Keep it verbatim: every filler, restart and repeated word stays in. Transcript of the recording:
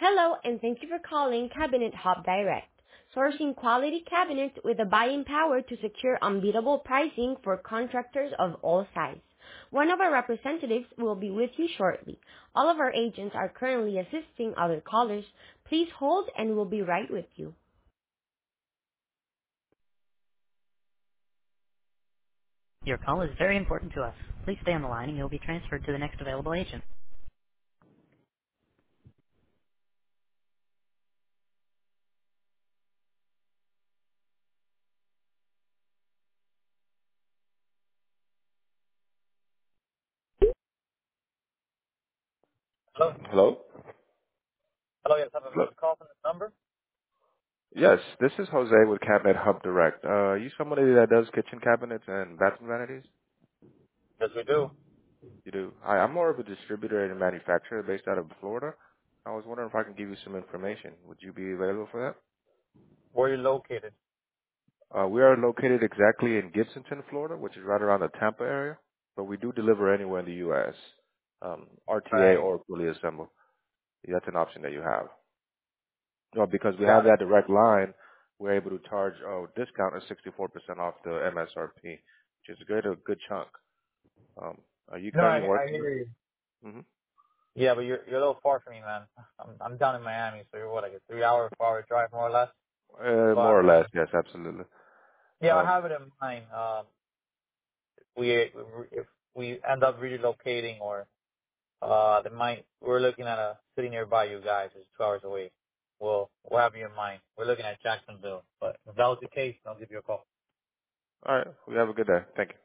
Hello, and thank you for calling Cabinet Hub Direct, sourcing quality cabinets with the buying power to secure unbeatable pricing for contractors of all sizes. One of our representatives will be with you shortly. All of our agents are currently assisting other callers. Please hold and we'll be right with you. Your call is very important to us. Please stay on the line and you'll be transferred to the next available agent. Hello? Hello? Hello, yes, I have a Hello. missed call from this number. Yes, this is Jose with Cabinet Hub Direct. Uh, are you somebody that does kitchen cabinets and bathroom vanities? Yes, we do. You do. Hi, I'm more of a distributor and manufacturer based out of Florida. I was wondering if I can give you some information. Would you be available for Where are you located? that? Uh, we are located exactly in Gibsonton, Florida, which is right around the Tampa area, but we do deliver anywhere in the U S. Um, R T A Right. or fully assembled. That's an option that you have. No, because we have Got it. that direct line, we're able to charge oh discount of sixty-four percent off the M S R P, which is a good a good chunk. Um, are you No, I, currently I working? hear you. Mm-hmm. Yeah, but you're you're a little far from me, man. I'm I'm down in Miami, so you're what, like a three hour, four hour drive, more or less. Uh, more But or less, yes, absolutely. yeah, I Um, have it in mind. Um, we if we end up relocating or uh, the might we're looking at a city nearby you guys, it's two hours away. We'll we'll have you in mind. We're looking at Jacksonville, but if that was the case, I'll give you a call. all right. We have a good day. Thank you.